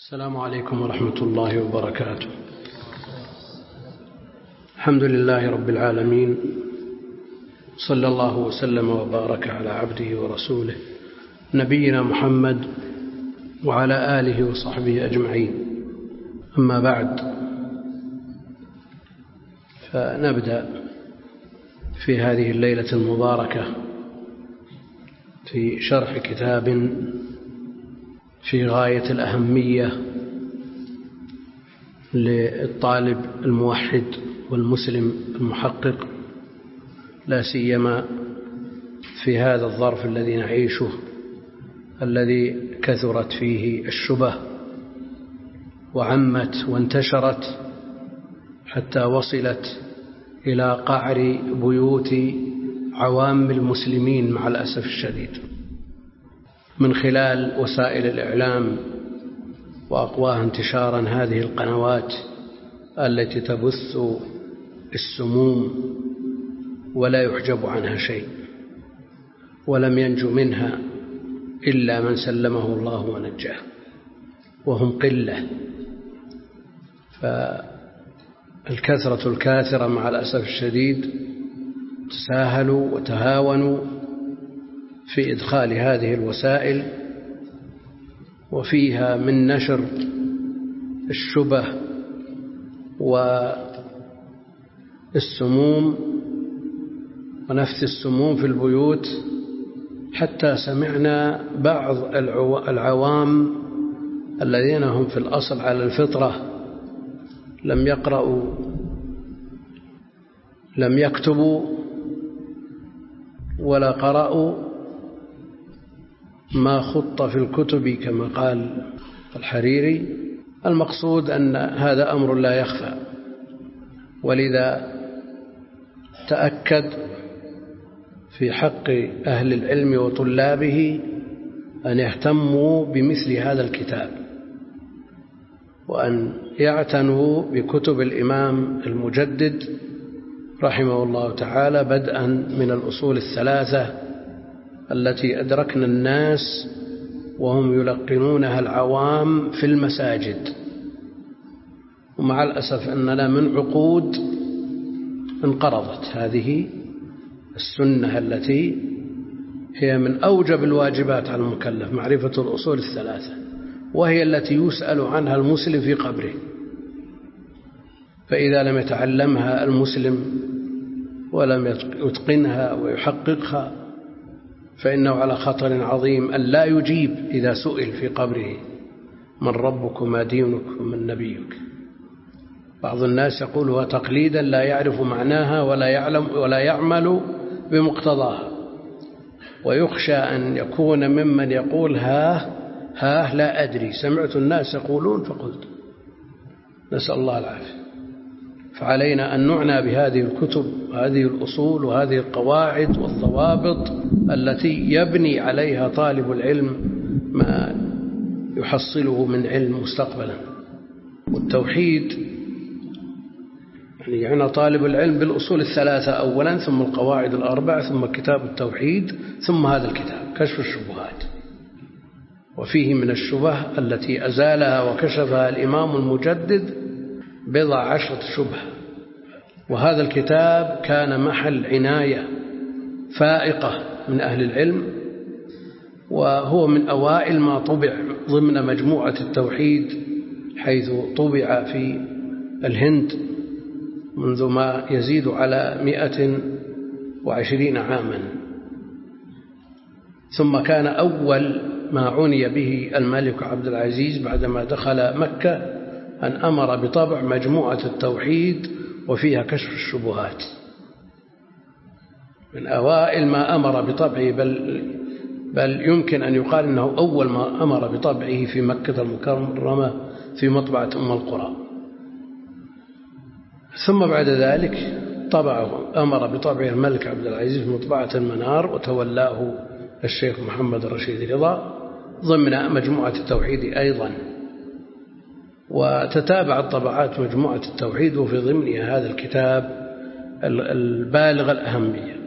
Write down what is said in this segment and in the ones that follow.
السلام عليكم ورحمة الله وبركاته. الحمد لله رب العالمين، صلى الله وسلم وبارك على عبده ورسوله نبينا محمد وعلى آله وصحبه أجمعين. أما بعد، فنبدأ في هذه الليلة المباركة في شرح كتاب في غاية الأهمية للطالب الموحد والمسلم المحقق، لا سيما في هذا الظرف الذي نعيشه، الذي كثرت فيه الشبه وعمت وانتشرت حتى وصلت إلى قعر بيوت عوام المسلمين مع الأسف الشديد، من خلال وسائل الإعلام وأقواها انتشارا هذه القنوات التي تبث السموم ولا يحجب عنها شيء، ولم ينجو منها إلا من سلمه الله ونجاه، وهم قلة. فالكثرة الكاثرة مع الأسف الشديد تساهلوا وتهاونوا في إدخال هذه الوسائل، وفيها من نشر الشبه والسموم ونفث السموم في البيوت، حتى سمعنا بعض العوام الذين هم في الأصل على الفطرة، لم يقرأوا لم يكتبوا ولا قرأوا ما خط في الكتب كما قال الحريري. المقصود أن هذا أمر لا يخفى، ولذا تأكد في حق أهل العلم وطلابه أن يهتموا بمثل هذا الكتاب، وأن يعتنوا بكتب الإمام المجدد رحمه الله تعالى، بدءا من الأصول الثلاثة التي أدركنا الناس وهم يلقنونها العوام في المساجد. ومع الأسف أننا من عقود انقرضت هذه السنة التي هي من أوجب الواجبات على المكلف، معرفة الأصول الثلاثة، وهي التي يسأل عنها المسلم في قبره. فإذا لم يتعلمها المسلم ولم يتقنها ويحققها فإنه على خطر عظيم أن لا يجيب إذا سئل في قبره: من ربك وما دينك ومن نبيك؟ بعض الناس يقولها تقليدا لا يعرف معناها ولا يعلم ولا يعمل بمقتضاها، ويخشى أن يكون ممن يقول ها لا أدري، سمعت الناس يقولون فقلت. نسأل الله العافية. فعلينا أن نعنى بهذه الكتب وهذه الأصول وهذه القواعد والضوابط التي يبني عليها طالب العلم ما يحصله من علم مستقبلا. والتوحيد يعني طالب العلم بالأصول الثلاثة أولا، ثم القواعد الأربع، ثم كتاب التوحيد، ثم هذا الكتاب كشف الشبهات. وفيه من الشبه التي أزالها وكشفها الإمام المجدد 10 شبهة، وهذا الكتاب كان محل عناية فائقة من أهل العلم، وهو من أوائل ما طبع ضمن مجموعة التوحيد، حيث طبع في الهند منذ ما يزيد على 120 عاما. ثم كان أول ما عني به الملك عبد العزيز بعدما دخل مكة أن أمر بطبع مجموعة التوحيد وفيها كشف الشبهات، من أوائل ما أمر بطبعه، بل يمكن أن يقال أنه أول ما أمر بطبعه في مكة المكرمة في مطبعة أم القرى. ثم بعد ذلك أمر بطبعه الملك عبد العزيز في مطبعة المنار، وتولاه الشيخ محمد الرشيد رضا ضمن مجموعة التوحيد أيضا. وتتابعت طبعات مجموعة التوحيد وفي ضمنها هذا الكتاب البالغ الأهمية.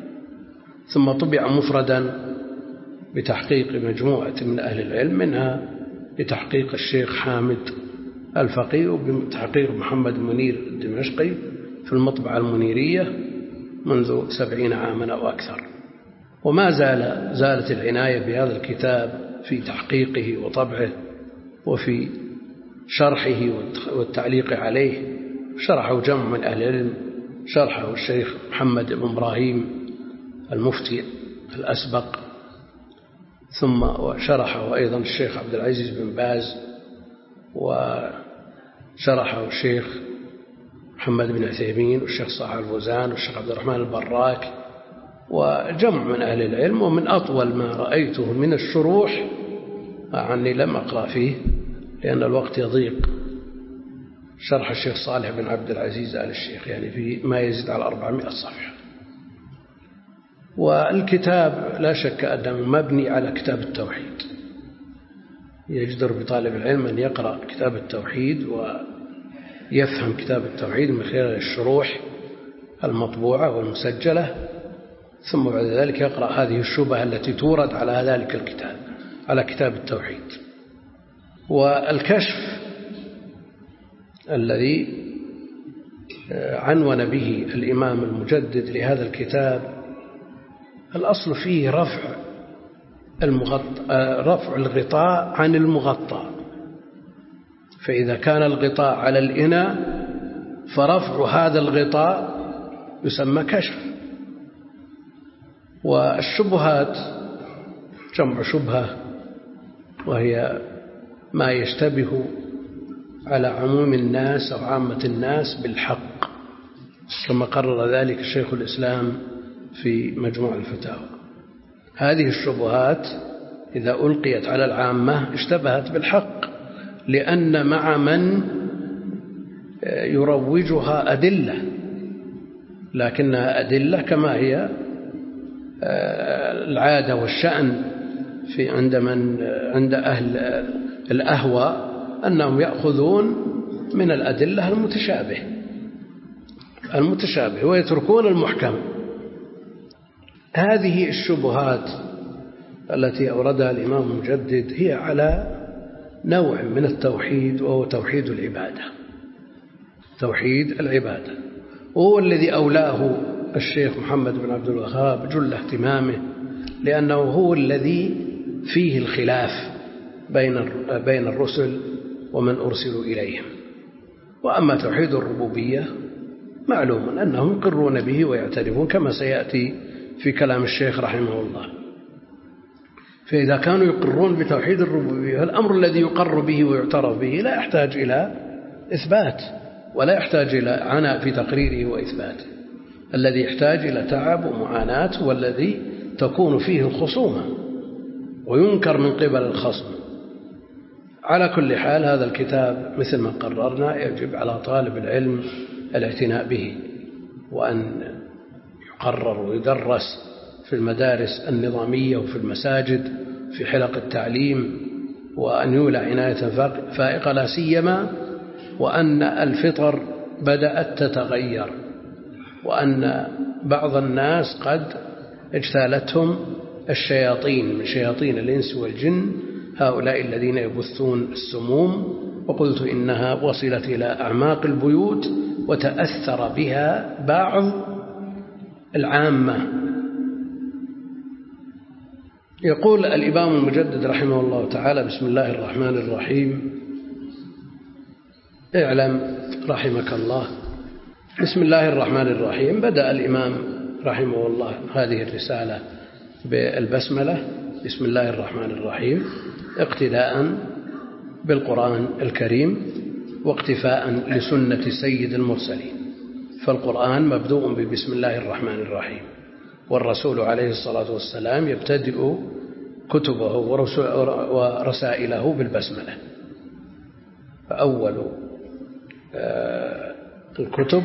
ثم طبع مفردا بتحقيق مجموعة من أهل العلم، منها بتحقيق الشيخ حامد الفقيه وبتحقيق محمد منير الدمشقي في المطبعة المنيرية منذ 70 عاما أو أكثر. وما زالت العناية بهذا الكتاب في تحقيقه وطبعه وفي شرحه والتعليق عليه. شرحه جمع من أهل العلم، شرحه الشيخ محمد بن إبراهيم المفتي الأسبق، ثم شرحه أيضا الشيخ عبد العزيز بن باز، وشرحه الشيخ محمد بن عثيمين والشيخ صالح الفوزان والشيخ عبد الرحمن البراك، وجمع من أهل العلم. ومن أطول ما رأيته من الشروح، عني لم أقرأ فيه لأن الوقت يضيق، شرح الشيخ صالح بن عبد العزيز آل الشيخ، يعني في ما يزيد على 400 صفحة. والكتاب لا شك أنه مبني على كتاب التوحيد. يجدر بطالب العلم أن يقرأ كتاب التوحيد ويفهم كتاب التوحيد من خلال الشروح المطبوعة والمسجلة، ثم بعد ذلك يقرأ هذه الشبهة التي تورد على ذلك الكتاب، على كتاب التوحيد. والكشف الذي عنون به الإمام المجدد لهذا الكتاب الأصل فيه رفع الغطاء عن المغطى. فإذا كان الغطاء على الإناء فرفع هذا الغطاء يسمى كشف. والشبهات جمع شبهة، وهي ما يشتبه على عموم الناس أو عامة الناس بالحق، كما قرر ذلك شيخ الإسلام في مجموع الفتاوى. هذه الشبهات إذا ألقيت على العامة اشتبهت بالحق، لأن مع من يروجها أدلة، لكنها أدلة كما هي العادة والشأن في عند أهل الأهواء، أنهم يأخذون من الأدلة المتشابه ويتركون المحكم. هذه الشبهات التي أوردها الإمام المجدد هي على نوع من التوحيد، وهو توحيد العبادة، وهو الذي أولاه الشيخ محمد بن عبد الوهاب جل اهتمامه، لأنه هو الذي فيه الخلاف بين الرسل ومن أرسلوا إليهم. وأما توحيد الربوبية معلوم أنهم يقرون به ويعترفون كما سيأتي في كلام الشيخ رحمه الله. فإذا كانوا يقرون بتوحيد الربوبية، الأمر الذي يقر به ويعترف به لا يحتاج إلى إثبات ولا يحتاج إلى عناء في تقريره وإثباته. الذي يحتاج إلى تعب ومعاناة والذي تكون فيه الخصومة وينكر من قبل الخصم. على كل حال هذا الكتاب مثل ما قررنا يجب على طالب العلم الاعتناء به، وأن يقرر ويدرس في المدارس النظامية وفي المساجد في حلق التعليم، وأن يولى عناية فائقة، لا سيما وأن الفطر بدأت تتغير، وأن بعض الناس قد اجتالتهم الشياطين من شياطين الإنس والجن، هؤلاء الذين يبثون السموم، وقلت إنها وصلت إلى أعماق البيوت وتأثر بها بعض العامة. يقول الإمام المجدد رحمه الله تعالى: بسم الله الرحمن الرحيم. اعلم رحمك الله. بسم الله الرحمن الرحيم. بدأ الإمام رحمه الله هذه الرسالة بالبسملة، بسم الله الرحمن الرحيم، اقتداء بالقرآن الكريم واقتفاء لسنة سيد المرسلين. فالقرآن مبدوء ببسم الله الرحمن الرحيم، والرسول عليه الصلاة والسلام يبتدئ كتبه ورسائله بالبسملة. فأول الكتب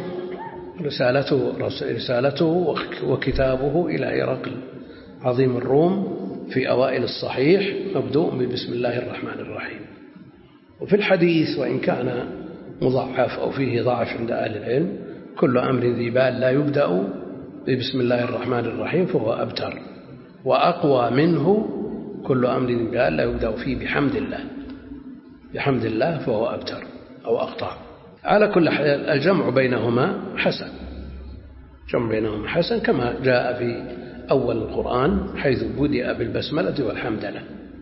رسالته وكتابه إلى هرقل عظيم الروم في أوائل الصحيح مبدوء ببسم الله الرحمن الرحيم. وفي الحديث وإن كان مضعف أو فيه ضعف عند أهل العلم: كل أمر ذي بال لا يبدأ ببسم الله الرحمن الرحيم فهو أبتر، وأقوى منه كل أمر ذي بال لا يبدأ فيه بحمد الله. بحمد الله فهو أبتر أو أقطع. على كل حال الجمع بينهما حسن، جمع بينهما حسن كما جاء في أول القرآن حيث بدأ بالبسملة والحمدلة.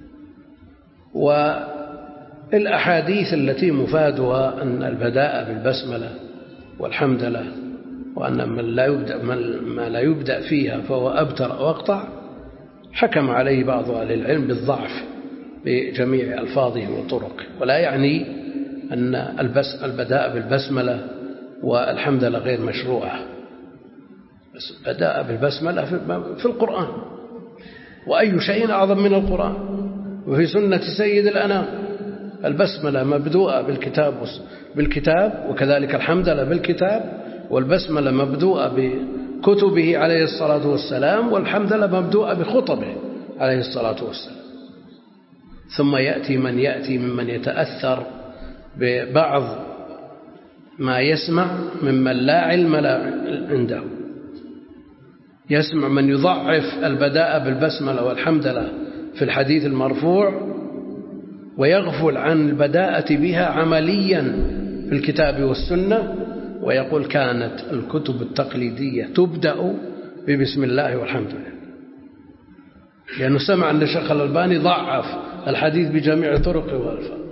والأحاديث التي مفادها أن البداء بالبسملة والحمدلة وأن ما لا يبدأ فيها فهو أبتر أو أقطع حكم عليه بعض أهل العلم بالضعف بجميع ألفاظه وطرقه، ولا يعني أن البداء بالبسملة والحمدلة غير مشروعة، بس بداء بالبسملة في القرآن، وأي شيء أعظم من القرآن، وفي سنة سيد الأنام. البسملة مبدوءة بالكتاب وكذلك الحمدلة بالكتاب، والبسملة مبدوءة بكتبه عليه الصلاة والسلام، والحمدلة مبدوءة بخطبه عليه الصلاة والسلام. ثم يأتي من يأتي ممن يتأثر ببعض ما يسمع ممن لا علم عنده، يسمع من يضعف البداء بالبسملة والحمدلة في الحديث المرفوع ويغفل عن البداءة بها عمليا في الكتاب والسنة، ويقول كانت الكتب التقليدية تبدأ ببسم الله والحمد لله، لأنه سمع أن الشيخ الألباني ضعف الحديث بجميع طرقه وألفاظه.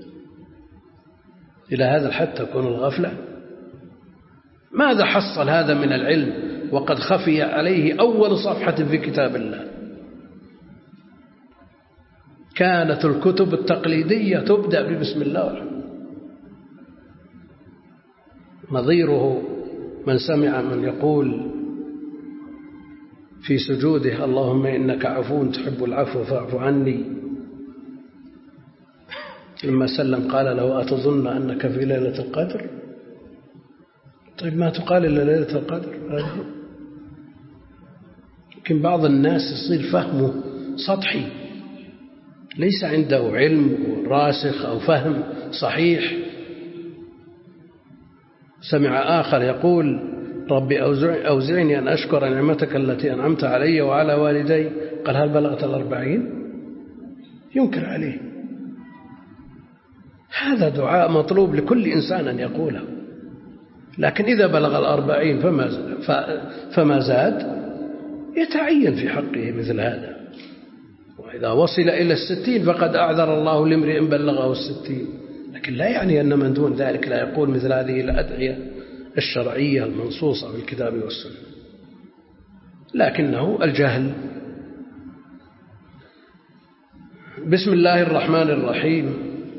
إلى هذا الحد تكون الغفلة. ماذا حصل هذا من العلم وقد خفي عليه أول صفحة في كتاب الله؟ كانت الكتب التقليدية تبدأ ببسم الله والحمد لله. نظيره من سمع من يقول في سجوده اللهم إنك عفو تحب العفو فاعف عني، لما سلم قال له أتظن أنك في ليلة القدر؟ طيب ما تقال إلا ليلة القدر هذه. لكن بعض الناس يصير فهمه سطحي، ليس عنده علم راسخ أو فهم صحيح. سمع آخر يقول ربي أوزعني أن أشكر نعمتك التي أنعمت علي وعلى والدي، قال هل بلغت 40؟ ينكر عليه. هذا دعاء مطلوب لكل إنسان أن يقوله، لكن إذا بلغ 40 فما زاد يتعين في حقه مثل هذا، وإذا وصل إلى 60 فقد أعذر الله لامرئ بلغه 60. لكن لا يعني أن من دون ذلك لا يقول مثل هذه الأدعية الشرعية المنصوصة في الكتاب والسنة، لكنه الجهل. بسم الله الرحمن الرحيم.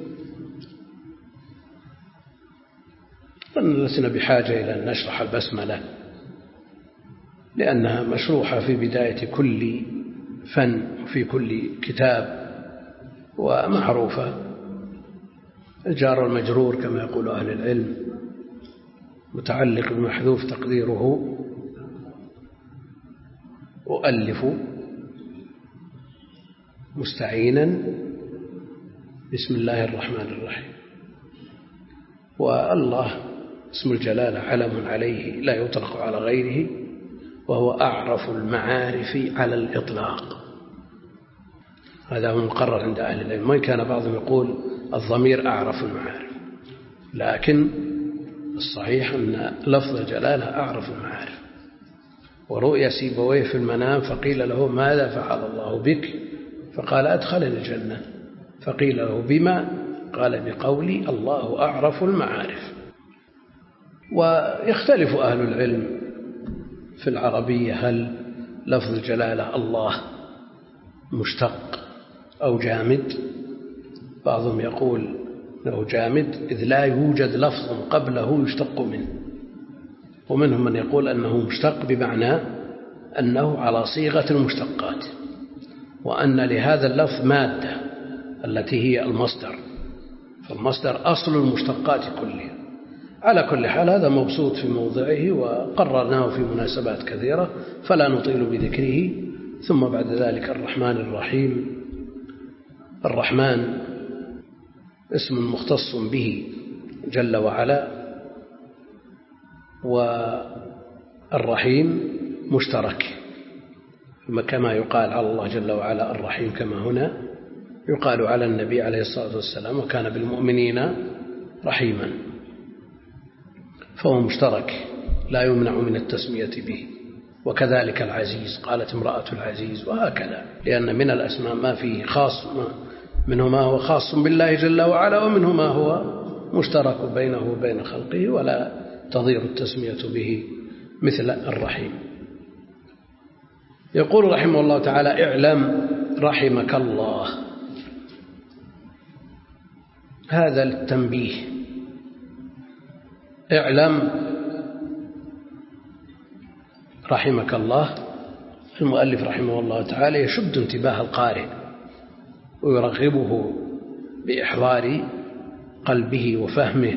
لسنا بحاجة إلى أن نشرح البسملة لأنها مشروحة في بداية كل فن وفي كل كتاب ومعروفة. الجار والمجرور كما يقول أهل العلم متعلق بمحذوف تقديره أؤلف مستعينا بسم الله الرحمن الرحيم. والله اسم الجلالة علم عليه لا يطلق على غيره، وهو أعرف المعارف على الإطلاق. هذا هو المقرر عند أهل العلم، وإن كان بعضهم يقول الضمير أعرف المعارف، لكن الصحيح أن لفظ الجلالة أعرف المعارف. ورؤيا سيبويه في المنام فقيل له ماذا فعل الله بك؟ فقال أدخلني الجنة. فقيل له بما؟ قال بقولي الله أعرف المعارف. ويختلف أهل العلم في العربية هل لفظ الجلالة الله مشتق أو جامد. بعضهم يقول له جامد إذ لا يوجد لفظ قبله يشتق منه، ومنهم من يقول أنه مشتق بمعنى أنه على صيغة المشتقات، وأن لهذا اللفظ مادة التي هي المصدر، فالمصدر أصل المشتقات كلها. على كل حال هذا مبسوط في موضعه وقررناه في مناسبات كثيرة فلا نطيل بذكره. ثم بعد ذلك الرحمن الرحيم. الرحمن اسم مختص به جل وعلا، والرحيم مشترك كما يقال على الله جل وعلا الرحيم كما هنا، يقال على النبي عليه الصلاة والسلام وكان بالمؤمنين رحيما، فهو مشترك لا يمنع من التسمية به. وكذلك العزيز، قالت امرأة العزيز، وهكذا، لأن من الأسماء ما فيه خاص، منه ما هو خاص بالله جل وعلا، ومنه ما هو مشترك بينه وبين خلقه ولا تضير التسمية به، مثل الرحيم. يقول رحمه الله تعالى: اعلم رحمك الله. هذا التنبيه، اعلم رحمك الله. المؤلف رحمه الله تعالى يشد انتباه القارئ ويرغبه بإحضار قلبه وفهمه،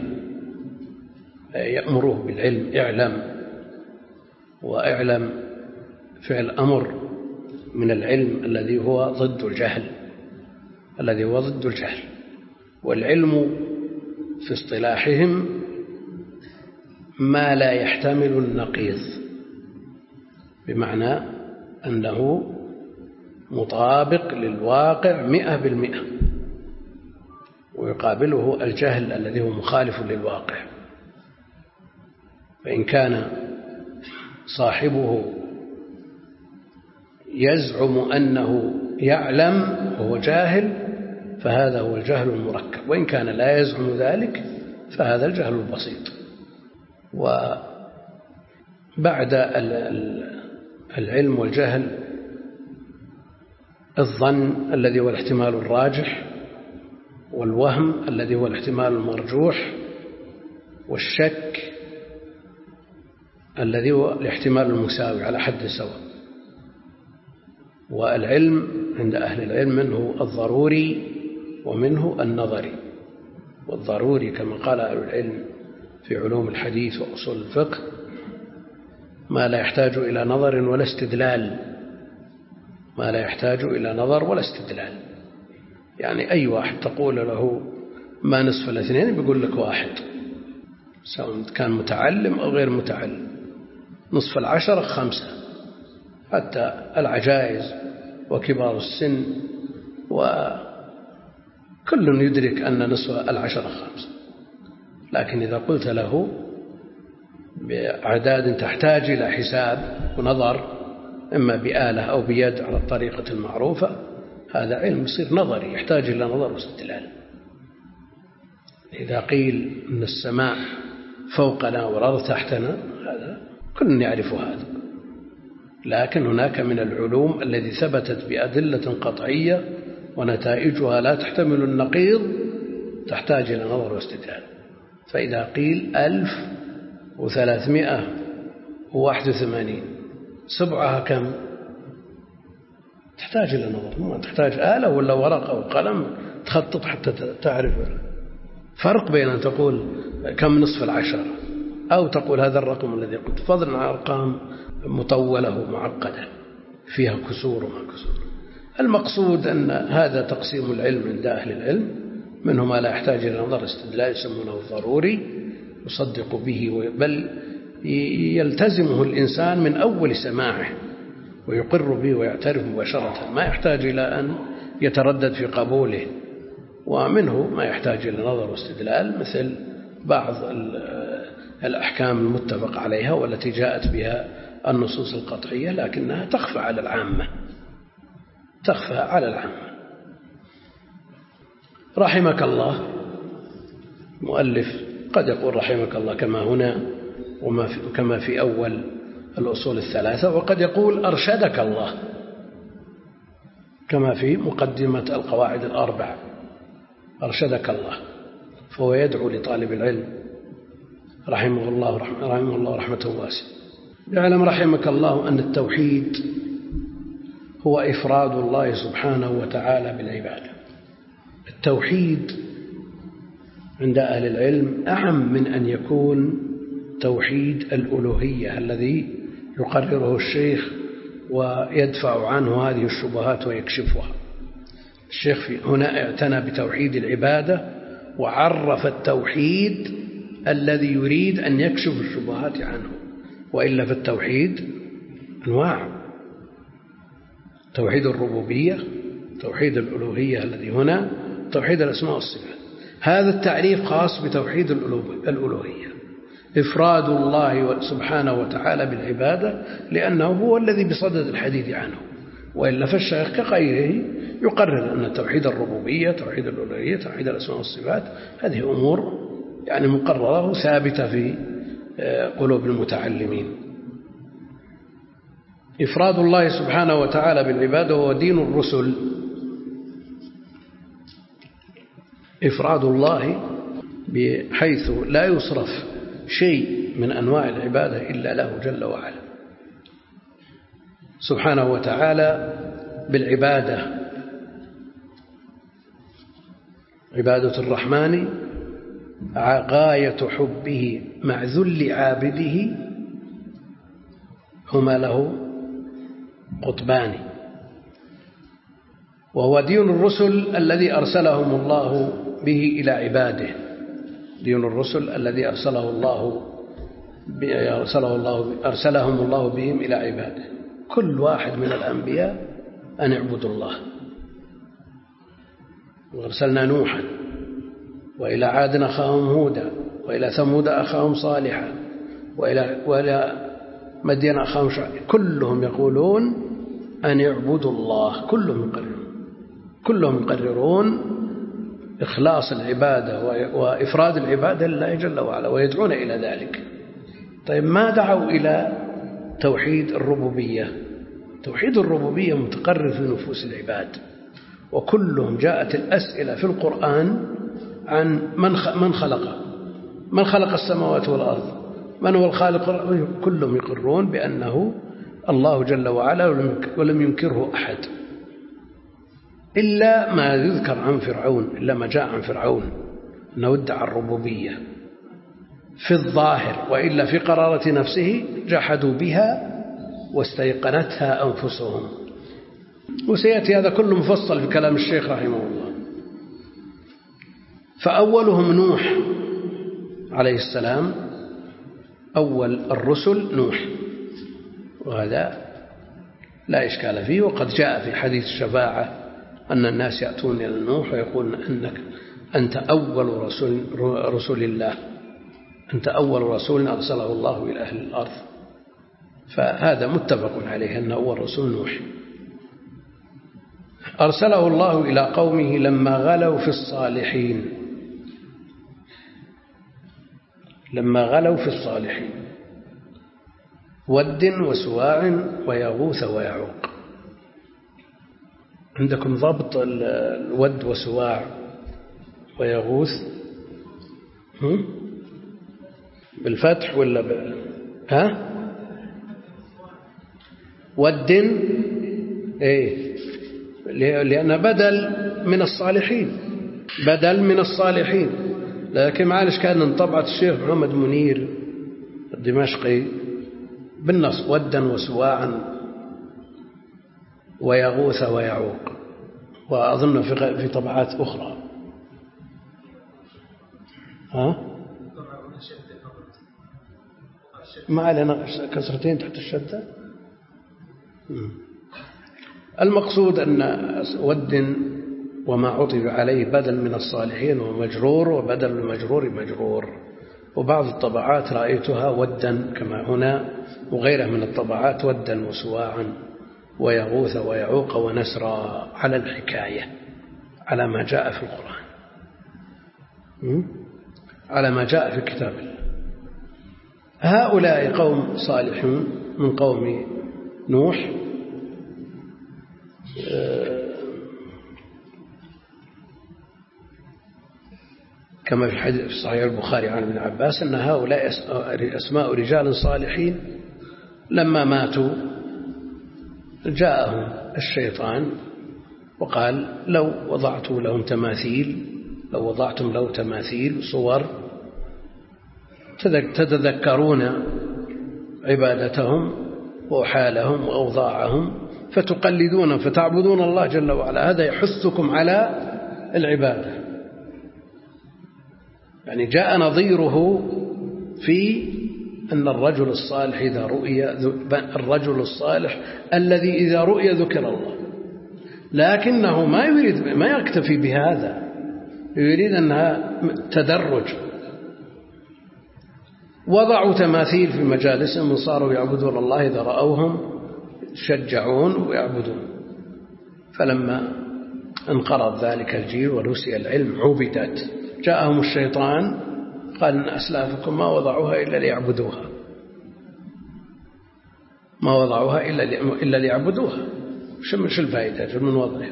يأمره بالعلم. اعلم، وإعلم فعل أمر من العلم الذي هو ضد الجهل، والعلم في اصطلاحهم ما لا يحتمل النقيض، بمعنى أنه مطابق للواقع 100%، ويقابله الجهل الذي هو مخالف للواقع. فإن كان صاحبه يزعم أنه يعلم وهو جاهل فهذا هو الجهل المركب، وإن كان لا يزعم ذلك فهذا الجهل البسيط. وبعد العلم والجهل الظن الذي هو الاحتمال الراجح، والوهم الذي هو الاحتمال المرجوح، والشك الذي هو الاحتمال المساوي على حد سواء. والعلم عند أهل العلم منه الضروري ومنه النظري. والضروري كما قال أهل العلم في علوم الحديث وأصول الفقه ما لا يحتاج إلى نظر ولا استدلال، ما لا يحتاج إلى نظر ولا استدلال. يعني أي واحد تقول له ما نصف الاثنين بيقول لك 1، سواء كان متعلم أو غير متعلم. نصف 10 5، حتى العجائز وكبار السن وكل يدرك أن نصف 10 5. لكن إذا قلت له بأعداد تحتاج إلى حساب ونظر، إما بآلة أو بيد على الطريقة المعروفة، هذا علم يصير نظري يحتاج إلى نظر واستدلال. إذا قيل أن السماء فوقنا والأرض تحتنا، هذا كل يعرف هذا. لكن هناك من العلوم التي ثبتت بأدلة قطعية ونتائجها لا تحتمل النقيض تحتاج إلى نظر واستدلال. فإذا قيل 1381 سبعها كم؟ تحتاج إلى نظر، ما تحتاج آلة ولا ورقة أو قلم تخطط حتى تعرف. فرق بين أن تقول كم نصف 10 أو تقول هذا الرقم الذي قلت، فضلا عن أرقام مطولة ومعقدة فيها كسور وما كسور. المقصود أن هذا تقسيم العلم عند أهل العلم، منه ما لا يحتاج إلى نظر استدلال يسمونه الضروري يصدق به، بل يلتزمه الإنسان من أول سماعه ويقر به ويعترف مباشرة، ما يحتاج إلى أن يتردد في قبوله. ومنه ما يحتاج إلى نظر واستدلال، مثل بعض الأحكام المتفق عليها والتي جاءت بها النصوص القطعية لكنها تخفى على العامة، رحمك الله. مؤلف قد يقول رحمك الله كما هنا وكما في أول الأصول الثلاثة، وقد يقول أرشدك الله كما في مقدمة القواعد الأربع، أرشدك الله. فهو يدعو لطالب العلم رحمه الله رحمة واسعة. يعلم رحمك الله أن التوحيد هو إفراد الله سبحانه وتعالى بالعبادة. التوحيد عند أهل العلم أعم من أن يكون توحيد الألوهية الذي يقرره الشيخ ويدفع عنه هذه الشبهات ويكشفها. الشيخ هنا اعتنى بتوحيد العبادة وعرف التوحيد الذي يريد أن يكشف الشبهات عنه، وإلا فالتوحيد أنواع: توحيد الربوبية، توحيد الألوهية الذي هنا توحيد الأسماء والصفات. هذا التعريف خاص بتوحيد الألوهية، إفراد الله سبحانه وتعالى بالعبادة، لأنه هو الذي بصدد الحديث عنه، وإلا فالشيخ كغيره يقرر أن توحيد الربوبية، توحيد الألوهية، توحيد الأسماء والصفات هذه أمور يعني مقررة وثابتة في قلوب المتعلمين. إفراد الله سبحانه وتعالى بالعبادة هو دين الرسل. إفراد الله بحيث لا يصرف شيء من أنواع العبادة إلا له جل وعلا سبحانه وتعالى بالعبادة. عبادة الرحمن غاية حبه مع ذل عابده هما له قطبان، وهو دين الرسل الذي أرسلهم الله به إلى عباده. دين الرسل الذي أرسلهم الله بهم إلى عباده. كل واحد من الأنبياء أن يعبدوا الله. وأرسلنا نوحا وإلى عاد أخاهم هودا وإلى ثمود أخاهم صالحا وإلى مدين أخاهم شعيب، كلهم يقولون أن يعبدوا الله. كلهم يقررون إخلاص العبادة وإفراد العبادة لله جل وعلا ويدعون إلى ذلك. طيب ما دعوا إلى توحيد الربوبية؟ توحيد الربوبية متقرر في نفوس العباد، وكلهم جاءت الأسئلة في القرآن عن من خلق السماوات والأرض، من هو الخالق. كلهم يقرون بأنه الله جل وعلا ولم ينكره أحد، إلا ما يذكر عن فرعون، إلا ما جاء عن فرعون أنه ادعى الربوبية في الظاهر، وإلا في قرارة نفسه جحدوا بها واستيقنتها أنفسهم. وسيأتي هذا كله مفصل في كلام الشيخ رحمه الله. فأولهم نوح عليه السلام، أول الرسل نوح، وهذا لا إشكال فيه. وقد جاء في حديث الشفاعة أن الناس يأتون إلى نوح ويقولون أنت أول رسول الله، أنت أول رسول أرسله الله إلى أهل الأرض. فهذا متفق عليه أن أول رسول نوح. أرسله الله إلى قومه لما غلوا في الصالحين، ود وسواع ويغوث ويعوق. عندكم ضبط الود وسواع ويغوث بالفتح ولا ود لأن بدل من الصالحين، لكن معلش كان انطبعت الشيخ محمد منير الدمشقي بالنص ودا وسواعا ويغوث ويعوق، وأظن في طبعات أخرى. ما علينا كسرتين تحت الشدة. المقصود أن ود وما عطف عليه بدل من الصالحين ومجرور، وبدل المجرور مجرور. وبعض الطبعات رأيتها ودا كما هنا، وغيرها من الطبعات ودا وسواعا ويغوث ويعوق ونسرا، على الحكاية، على ما جاء في القرآن، على ما جاء في كتاب الله. هؤلاء قوم صالحون من قوم نوح، كما في الحديث في صحيح البخاري عن ابن عباس أن هؤلاء أسماء رجال صالحين لما ماتوا جاءهم الشيطان وقال لو وضعتم له تماثيل صور تتذكرون عبادتهم وحالهم وأوضاعهم فتقلدون فتعبدون الله جل وعلا، هذا يحثكم على العبادة. يعني جاء نظيره في أن الرجل الصالح الرجل الصالح الذي إذا رؤي ذكر الله، لكنه ما يكتفي بهذا، يريد أنها تدرج. وضعوا تماثيل في مجالسهم وصاروا يعبدون الله، إذا رأوهم يشجعون ويعبدون. فلما انقرض ذلك الجيل ونسي العلم عبدت، جاءهم الشيطان قال إن أسلافكم ما وضعوها إلا ليعبدوها، ما وضعوها إلا ليعبدوها، شو الفائدة من وضعها؟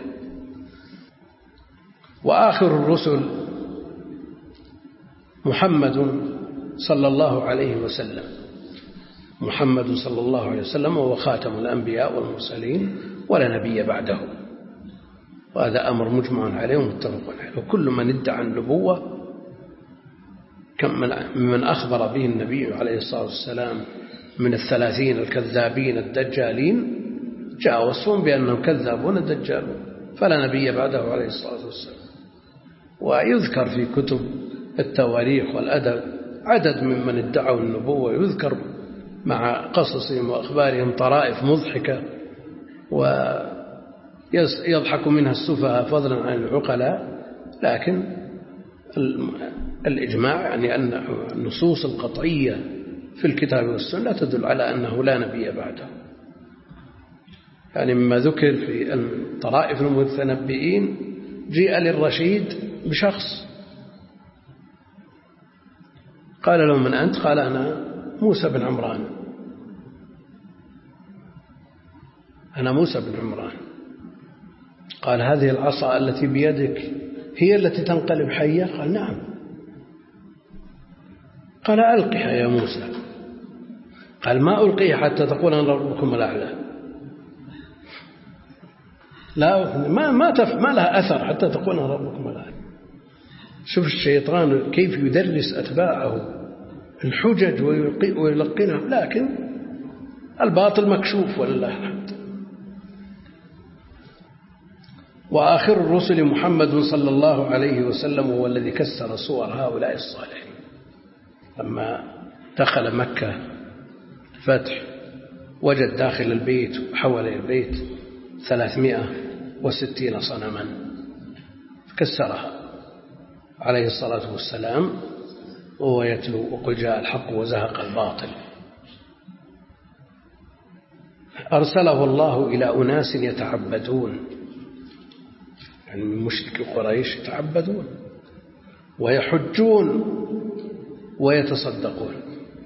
وآخر الرسل محمد صلى الله عليه وسلم، محمد صلى الله عليه وسلم وهو خاتم الأنبياء والمرسلين ولا نبي بعده، وهذا أمر مجمع عليه ومتفق عليه. وكل من ادعى النبوة من أخبر به النبي عليه الصلاة والسلام من 30 الكذابين الدجالين جاء وصفهم بأنهم كذابون دجالون، فلا نبي بعده عليه الصلاة والسلام. ويذكر في كتب التواريخ والأدب عدد ممن ادعوا النبوة، يذكر مع قصصهم وأخبارهم طرائف مضحكة ويضحك منها السفهاء فضلا عن العقلاء. لكن الإجماع يعني أن النصوص القطعية في الكتاب والسنة تدل على أنه لا نبي بعده. يعني مما ذكر في طرائف المتنبئين جيء للرشيد بشخص قال له من أنت؟ قال أنا موسى بن عمران، أنا موسى بن عمران. قال هذه العصا التي بيدك هي التي تنقلب حية؟ قال نعم. قال ألقها يا موسى. قال ما ألقيها حتى تقول أنا ربكم الأعلى. لا ما لها أثر حتى تقول أنا ربكم الأعلى. شوف الشيطان كيف يدرس أتباعه الحجج ويلقنهم، لكن الباطل مكشوف ولله الحمد. وآخر الرسل محمد صلى الله عليه وسلم هو الذي كسر صور هؤلاء الصالحين. لما دخل مكة فتح وجد داخل البيت وحول البيت 360 صنما كسرها عليه الصلاة والسلام وهو يتلو وقل جاء الحق وزهق الباطل. أرسله الله إلى أناس يتعبدون، يعني من مشرك قريش يتعبدون ويحجون ويتصدقون.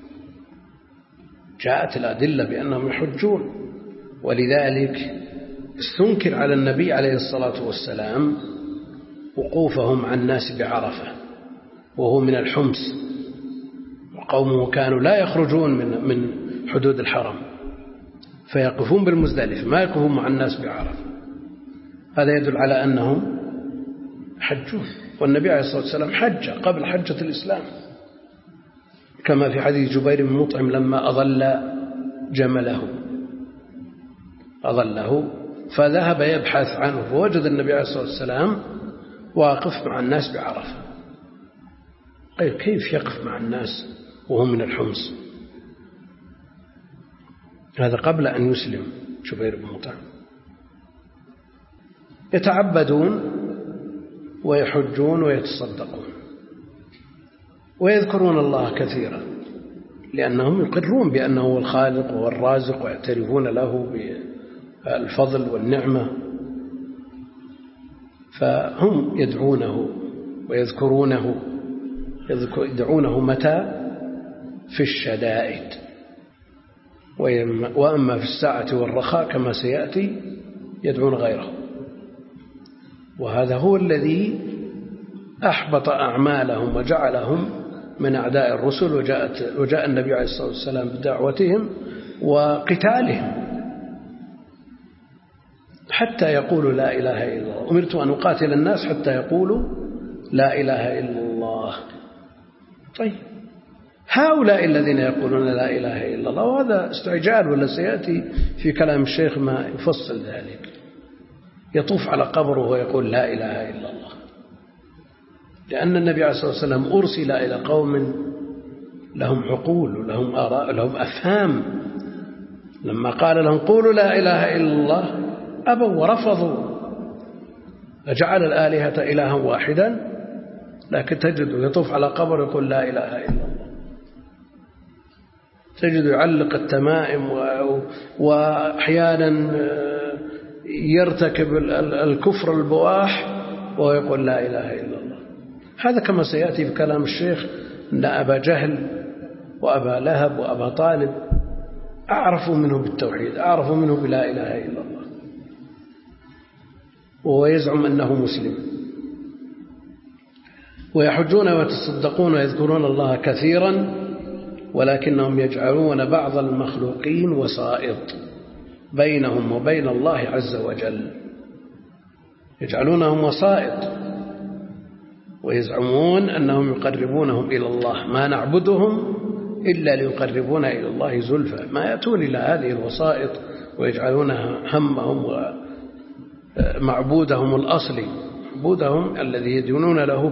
جاءت الأدلة بأنهم يحجون، ولذلك استنكر على النبي عليه الصلاة والسلام وقوفهم عن الناس بعرفة وهو من الحمص، وقومه كانوا لا يخرجون من حدود الحرم فيقفون بالمزدلفة، ما يقفون مع الناس بعرفة. هذا يدل على أنهم حجون، والنبي عليه الصلاة والسلام حج قبل حجة الإسلام، كما في حديث جبير بن مطعم لما أضل جمله فذهب يبحث عنه فوجد النبي عليه الصلاة والسلام واقف مع الناس بعرفة. قال كيف يقف مع الناس وهو من الحمص؟ هذا قبل أن يسلم جبير بن مطعم. يتعبدون ويحجون ويتصدقون ويذكرون الله كثيرا، لأنهم يقرون بأنه هو الخالق وهو الرازق ويعترفون له بالفضل والنعمة، فهم يدعونه ويذكرونه، يدعونه متى؟ في الشدائد، وأما في الساعة والرخاء كما سيأتي يدعون غيره. وهذا هو الذي أحبط أعمالهم وجعلهم من أعداء الرسل، وجاء النبي عليه الصلاة والسلام بدعوتهم وقتالهم حتى يقولوا لا إله إلا الله. أمرت أن أقاتل الناس حتى يقولوا لا إله إلا الله. طيب هؤلاء الذين يقولون لا إله إلا الله، وهذا استعجال ولا سيأتي في كلام الشيخ ما يفصل ذلك، يطوف على قبره ويقول لا إله إلا الله، لأن النبي عليه الصلاة والسلام أرسل إلى قوم لهم عقول ولهم آراء لهم أفهام. لما قال لهم قولوا لا إله إلا الله أبوا ورفضوا أجعل الآلهة إلها واحدا، لكن تجد يطوف على قبر يقول لا إله إلا الله، تجد يعلق التمائم وأحيانا يرتكب الكفر البواح ويقول لا إله إلا الله. هذا كما سيأتي في كلام الشيخ أن أبا جهل وأبا لهب وأبا طالب أعرفوا منه بالتوحيد، أعرفوا منه بلا إله إلا الله، ويزعم أنه مسلم، ويحجون ويتصدقون ويذكرون الله كثيرا، ولكنهم يجعلون بعض المخلوقين وسائط بينهم وبين الله عز وجل، يجعلونهم وسائط ويزعمون أنهم يقربونهم إلى الله، ما نعبدهم إلا ليقربونا إلى الله زلفى، ما يأتون إلى هذه الوسائط ويجعلونها همهم ومعبودهم الأصلي، معبودهم الذي يدينون له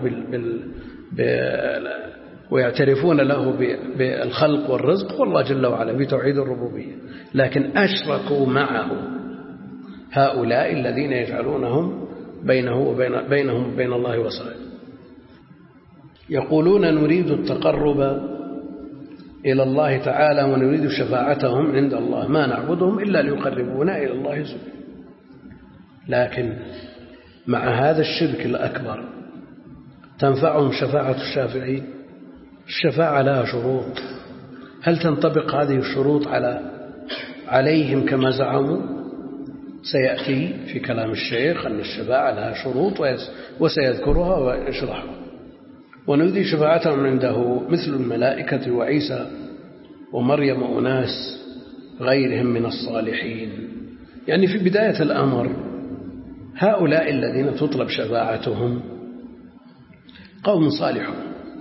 ويعترفون له بالخلق والرزق والله جل وعلا بتوحيد الربوبية، لكن أشركوا معه هؤلاء الذين يجعلونهم بينهم وبين الله وسائط. يقولون نريد التقرب إلى الله تعالى ونريد شفاعتهم عند الله، ما نعبدهم إلا ليقربونا إلى الله زلفى. لكن مع هذا الشرك الأكبر تنفعهم شفاعة الشافعين؟ الشفاعة لها شروط، هل تنطبق هذه الشروط عليهم كما زعموا؟ سيأتي في كلام الشيخ أن الشفاعة لها شروط وسيذكرها ويشرحها. ونريد شفاعتهم عنده مثل الملائكة وعيسى ومريم وأناس غيرهم من الصالحين. يعني في بداية الأمر هؤلاء الذين تطلب شفاعتهم قوم صالحون،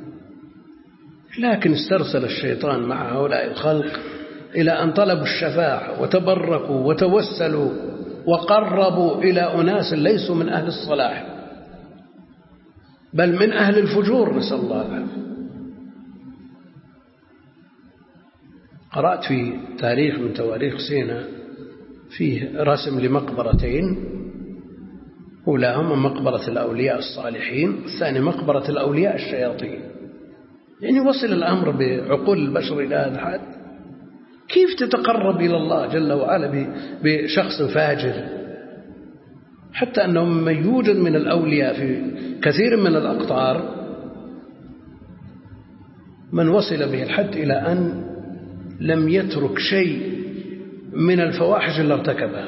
لكن استرسل الشيطان مع هؤلاء الخلق إلى أن طلبوا الشفاعة وتبركوا وتوسلوا وقربوا إلى أناس ليسوا من أهل الصلاح بل من أهل الفجور، نسأل الله العافية. قرأت في تاريخ من تواريخ سيناء فيه رسم لمقبرتين، أولاهما مقبرة الأولياء الصالحين، والثاني مقبرة الأولياء الشياطين. يعني وصل الأمر بعقول البشر إلى هذا الحد. كيف تتقرب إلى الله جل وعلا بشخص فاجر؟ حتى أنه من يوجد من الأولياء في كثير من الأقطار من وصل به الحد إلى أن لم يترك شيء من الفواحش إلا ارتكبها،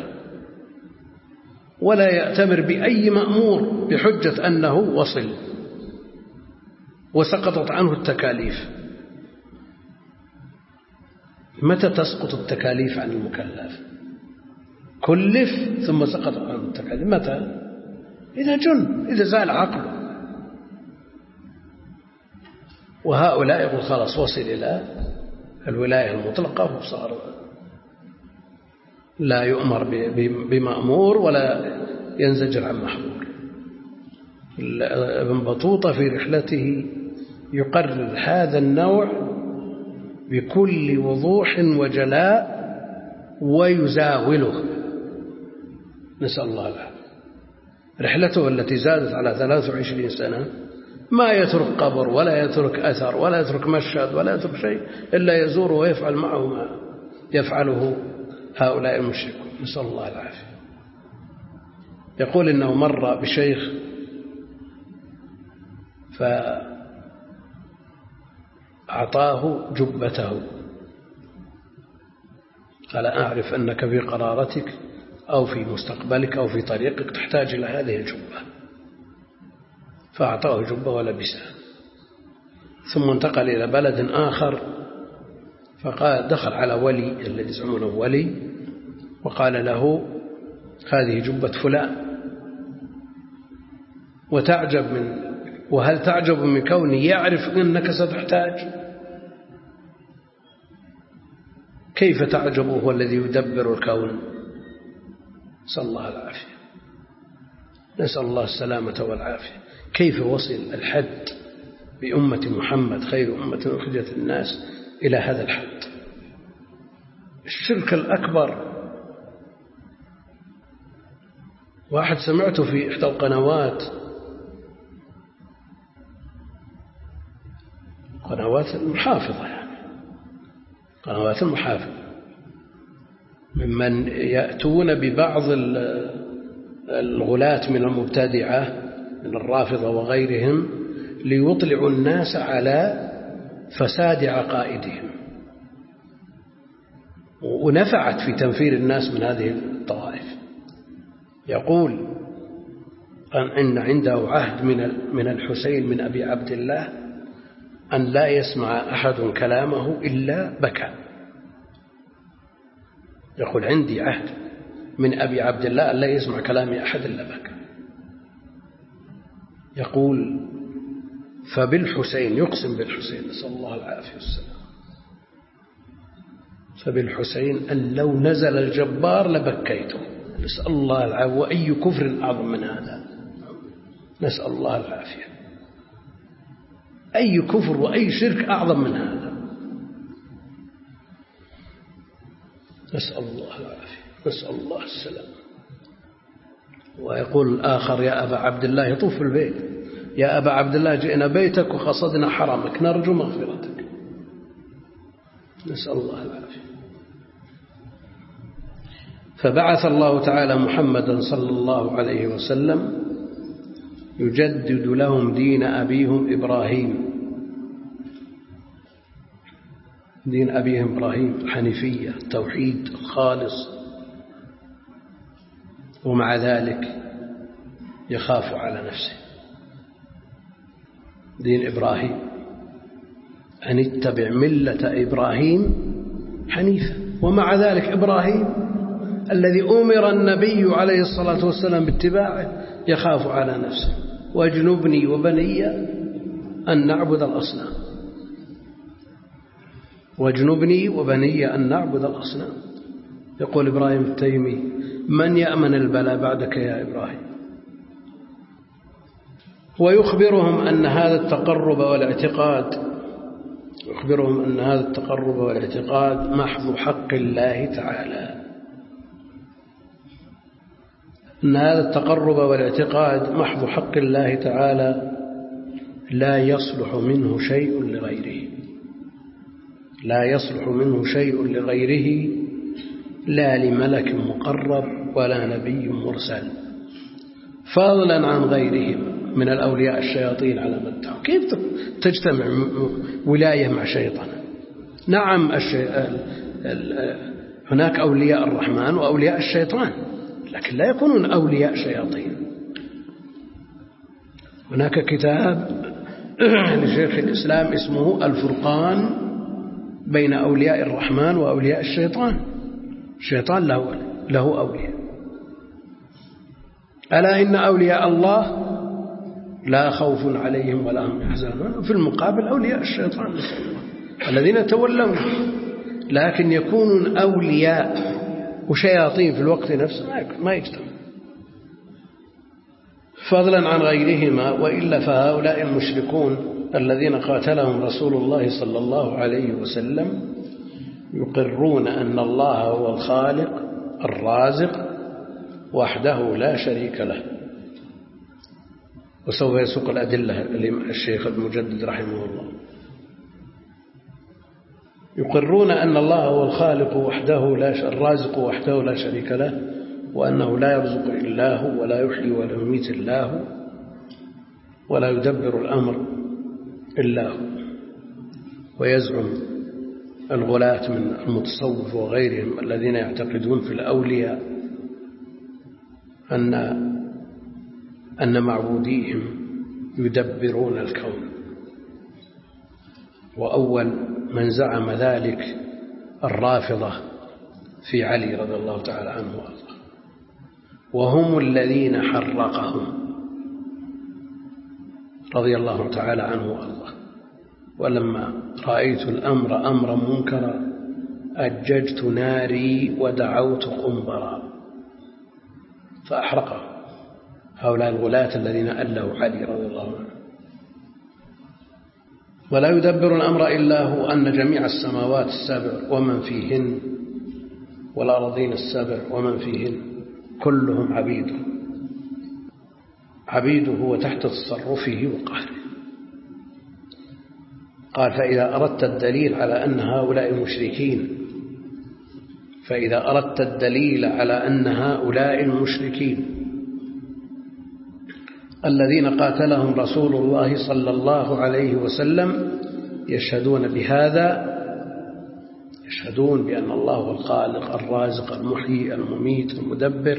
ولا يأتمر بأي مأمور بحجة أنه وصل وسقطت عنه التكاليف. متى تسقط التكاليف عن المكلف؟ كلف ثم سقط عنه التكاليف. متى؟ إذا جن، إذا زال عقله. وهؤلاء يقول خلاص وصل إلى الولاية المطلقة وصار لا يؤمر بمأمور ولا ينزجر عن محظور. ابن بطوطة في رحلته يقرر هذا النوع بكل وضوح وجلاء ويزاوله، نسأل الله العافية. رحلته التي زادت على 23 سنة ما يترك قبر ولا يترك أثر ولا يترك مشهد ولا يترك شيء إلا يزور ويفعل معه ما يفعله هؤلاء المشركون، نسأل الله العافية. يقول إنه مر بشيخ فأعطاه جبته، قال أعرف أنك في قرارتك أو في مستقبلك أو في طريقك تحتاج إلى هذه الجبة، فأعطاه جبة ولبسها. ثم انتقل إلى بلد آخر، فقال دخل على ولي الذي يزعمونه ولي وقال له هذه جبة فلان، وهل تعجب من كونه يعرف أنك ستحتاج؟ كيف تعجب هو الذي يدبر الكون؟ نسأل الله العافية، نسأل الله السلامة والعافية. كيف وصل الحد بأمة محمد خير أمة أخرجت الناس إلى هذا الحد؟ الشرك الأكبر واحد سمعته في إحدى القنوات المحافظة، يعني قنوات المحافظة، ممن يأتون ببعض الغلاة من المبتدعة من الرافضة وغيرهم ليطلعوا الناس على فساد عقائدهم، ونفعت في تنفير الناس من هذه الطوائف. يقول أن عنده عهد من الحسين من أبي عبد الله أن لا يسمع أحد كلامه إلا بكى. يقول عندي عهد من أبي عبد الله أن لا يسمع كلامي أحد إلا بكى. يقول فبالحسين، يقسم بالحسين نسأل الله العافية والسلام، فبالحسين أن لو نزل الجبار لبكيته، نسأل الله العافية. وأي كفر أعظم من هذا، نسأل الله العافية. أي كفر وأي شرك أعظم من هذا، نسأل الله العافية، نسأل الله السلام. ويقول الآخر يا أبا عبد الله، يطوف البيت، يا أبا عبد الله جئنا بيتك وقصدنا حرمك نرجو مغفرتك، نسأل الله العافية. فبعث الله تعالى محمدا صلى الله عليه وسلم يجدد لهم دين أبيهم إبراهيم، دين أبيهم إبراهيم الحنيفية التوحيد الخالص، ومع ذلك يخاف على نفسه. دين إبراهيم أن اتبع ملة إبراهيم حنيفا، ومع ذلك إبراهيم الذي أمر النبي عليه الصلاة والسلام باتباعه يخاف على نفسه. واجنبني وبني أن نعبد الأصنام، واجنبني وبني أن نعبد الأصنام. يقول إبراهيم التيمي من يأمن البلاء بعدك يا إبراهيم. ويخبرهم أن هذا التقرب والاعتقاد محض حق الله تعالى، أن هذا التقرب والاعتقاد محض حق الله تعالى لا يصلح منه شيء لغيره، لا يصلح منه شيء لغيره، لا لملك مقرب ولا نبي مرسل، فضلا عن غيرهم من الأولياء الشياطين على من اتبعوا. كيف تجتمع ولاية مع شيطان؟ نعم هناك أولياء الرحمن وأولياء الشيطان، لكن لا يكونون أولياء شياطين. هناك كتاب لشيخ الإسلام اسمه الفرقان بين أولياء الرحمن وأولياء الشيطان. الشيطان له أولياء. ألا إن أولياء الله لا خوف عليهم ولا هم يحزنون. في المقابل أولياء الشيطان الذين تولون، لكن يكونون أولياء وشياطين في الوقت نفسه ما يجتمع، فضلا عن غيرهما. وإلا فهؤلاء المشركون الذين قاتلهم رسول الله صلى الله عليه وسلم يقرون أن الله هو الخالق الرازق وحده لا شريك له. وسوف يسوق الأدلة الشيخ المجدد رحمه الله. يقرون أن الله هو الخالق وحده الرازق وحده لا شريك له، وأنه لا يرزق إلا هو ولا يحيي ولا يميت إلا هو ولا يدبر الأمر إلا هو. ويزعم الغلاة من المتصوف وغيرهم الذين يعتقدون في الأولياء أن معبوديهم يدبرون الكون. وأول من زعم ذلك الرافضة في علي رضي الله تعالى عنه وارضاه، وهم الذين حرقهم رضي الله تعالى عنه وارضاه. ولما رأيت الأمر أمرا منكرا أججت ناري ودعوت قنبرا، فأحرقه هؤلاء الغلاة الذين ألهوا علي رضي الله عنه. ولا يدبر الأمر إلا هو، أن جميع السماوات السبع ومن فيهن والأرضين السبع ومن فيهن كلهم عبيده عبيده وتحت تصرفه وقهره. قال فإذا أردت الدليل على أن هؤلاء مشركين، فإذا أردت الدليل على أن هؤلاء المشركين الذين قاتلهم رسول الله صلى الله عليه وسلم يشهدون بهذا، يشهدون بأن الله هو الخالق الرازق المحيي المميت المدبر،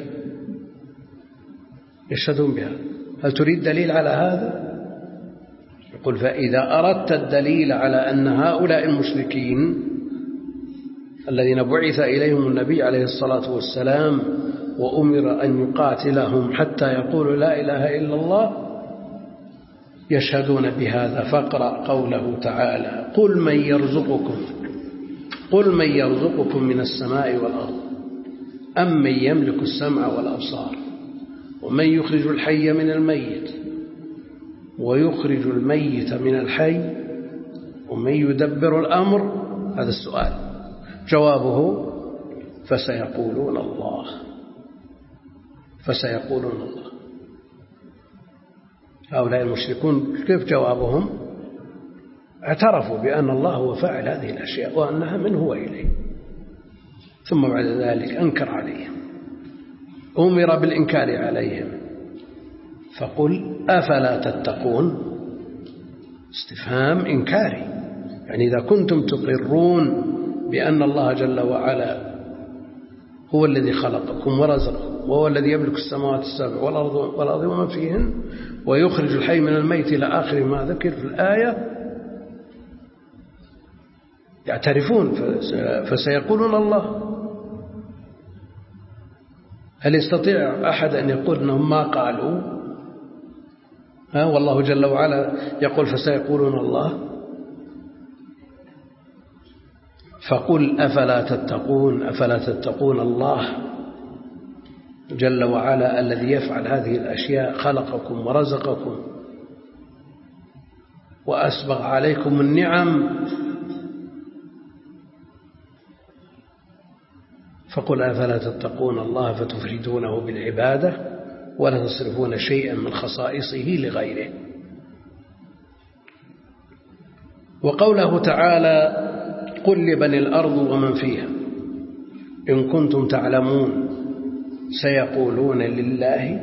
يشهدون بهذا. هل تريد دليل على هذا؟ يقول فإذا أردت الدليل على أن هؤلاء المشركين الذين بعث إليهم النبي عليه الصلاة والسلام وأمر أن يقاتلهم حتى يقولوا لا إله إلا الله يشهدون بهذا، فاقرأ قوله تعالى قل من يرزقكم من السماء والأرض أم من يملك السمع والأبصار ومن يخرج الحي من الميت ويخرج الميت من الحي ومن يدبر الأمر. هذا السؤال، جوابه فسيقولون الله. هؤلاء المشركون كيف جوابهم؟ اعترفوا بأن الله هو فاعل هذه الأشياء وأنها منه وإليه، ثم بعد ذلك أنكر عليهم، أمر بالإنكار عليهم، فقل أفلا تتقون. استفهام إنكاري، يعني إذا كنتم تقرون بأن الله جل وعلا هو الذي خلقكم ورزقكم وهو الذي يملك السماوات السبع والأرض وما فيهن ويخرج الحي من الميت إلى آخر ما ذكر في الآية، يعترفون فسيقولون الله. هل يستطيع أحد أن يقول أنهم ما قالوا؟ والله جل وعلا يقول فسيقولون الله. فقل أفلا تتقون الله جل وعلا الذي يفعل هذه الأشياء، خلقكم ورزقكم وأسبغ عليكم النعم. فقل أفلا تتقون الله فتفردونه بالعبادة ولا تصرفون شيئا من خصائصه لغيره. وقوله تعالى قل لبني الأرض ومن فيها إن كنتم تعلمون سيقولون لله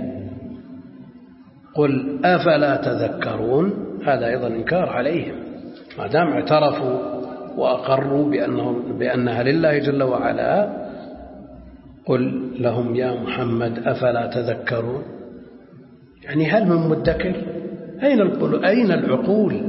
قل أفلا تذكرون. هذا أيضا إنكار عليهم، ما دام اعترفوا وأقروا بأنها لله جل وعلا، قل لهم يا محمد أفلا تذكرون، يعني هل من مدكر؟ أين العقول؟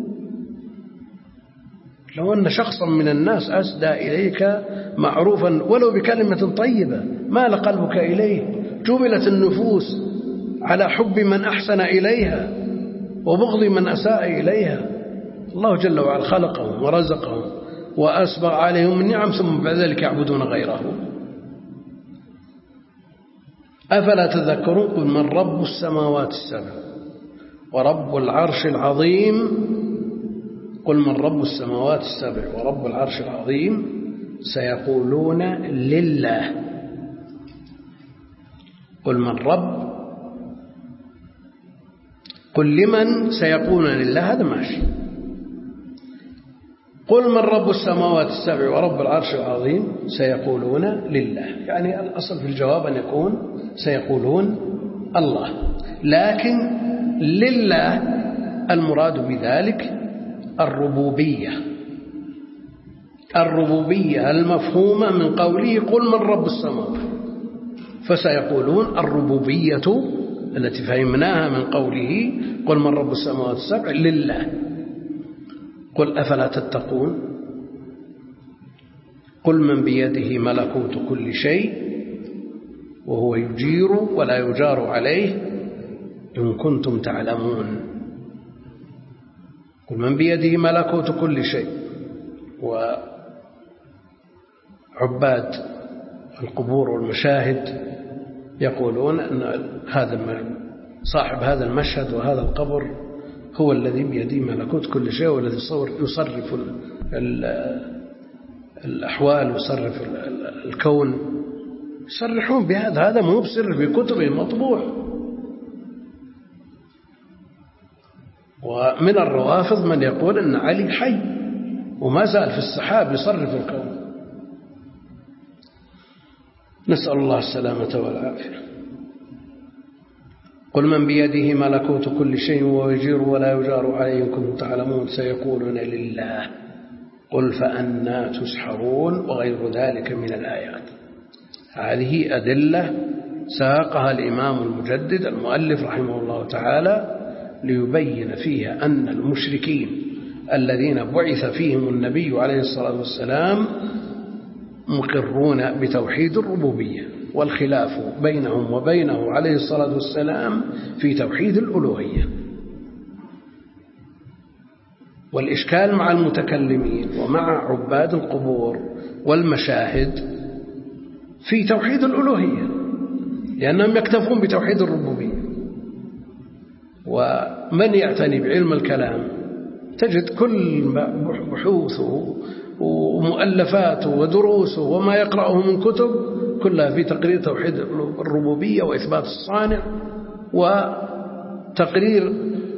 لو أن شخصا من الناس أسدى إليك معروفا ولو بكلمة طيبة مال قلبك إليه، جبلت النفوس على حب من أحسن إليها وبغض من أساء إليها، الله جل وعلا خلقهم ورزقهم وأسبغ عليهم النعم ثم بعد ذلك يعبدون غيره. أفلا تذكرون قل من رب السماوات السبع ورب العرش العظيم. قل من رب السماوات السبع ورب العرش العظيم سيقولون لله. قل من رب، قل لمن سيقولون لله، هذا ماشي. قل من رب السماوات السبع ورب العرش العظيم سيقولون لله، يعني الأصل في الجواب أن يكون سيقولون الله، لكن لله المراد بذلك الربوبية المفهومة من قوله قل من رب السماوات، فسيقولون الربوبية التي فهمناها من قوله قل من رب السماوات السبع لله. قل أفلا تتقون قل من بيده ملكوت كل شيء وهو يجير ولا يجار عليه إن كنتم تعلمون. قل من بيده ملكوت كل شيء. وعباد القبور والمشاهد يقولون أن صاحب هذا المشهد وهذا القبر هو الذي بيده ملكوت كل شيء والذي يصرف الأحوال ويصرف الكون، يصرحون بهذا، هذا مو بسر في كتبه مطبوع. ومن الروافض من يقول أن علي حي وما زال في السحاب يصرف الكون. نسأل الله السلامة والعافية. قل من بيده ملكوت كل شيء وهو يجير ولا يجار عليه إن كنتم تعلمون سيقولون لله قل فأنى تسحرون وغير ذلك من الآيات. هذه أدلة ساقها الإمام المجدد المؤلف رحمه الله تعالى ليبين فيها أن المشركين الذين بعث فيهم النبي عليه الصلاة والسلام مقرون بتوحيد الربوبية، والخلاف بينهم وبينه عليه الصلاة والسلام في توحيد الألوهية. والإشكال مع المتكلمين ومع عباد القبور والمشاهد في توحيد الألوهية، لأنهم يكتفون بتوحيد الربوبية. ومن يعتني بعلم الكلام تجد كل بحوثه ومؤلفاته ودروسه وما يقرأه من كتب كلها في تقرير توحيد الربوبية وإثبات الصانع وتقرير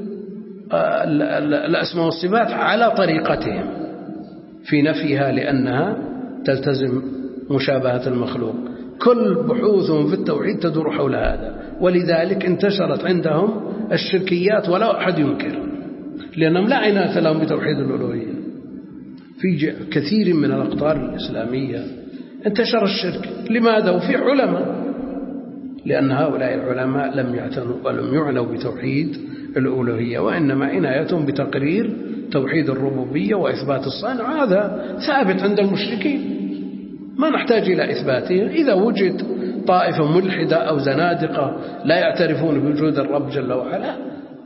الأسماء والصفات على طريقتهم في نفيها لأنها تلتزم مشابهة المخلوق. كل بحوثهم في التوحيد تدور حول هذا، ولذلك انتشرت عندهم الشركيات ولا أحد ينكر، لأنهم لا عناية لهم بتوحيد الألوهية. في كثير من الأقطار الإسلامية انتشر الشرك. لماذا؟ وفي علماء، لأن هؤلاء العلماء لم يعتنوا ولم يعنوا بتوحيد الألوهية، وإنما عنايتهم بتقرير توحيد الربوبية وإثبات الصانع. هذا ثابت عند المشركين ما نحتاج إلى إثباته. إذا وجد طائفة ملحدة أو زنادقة لا يعترفون بوجود الرب جل وعلا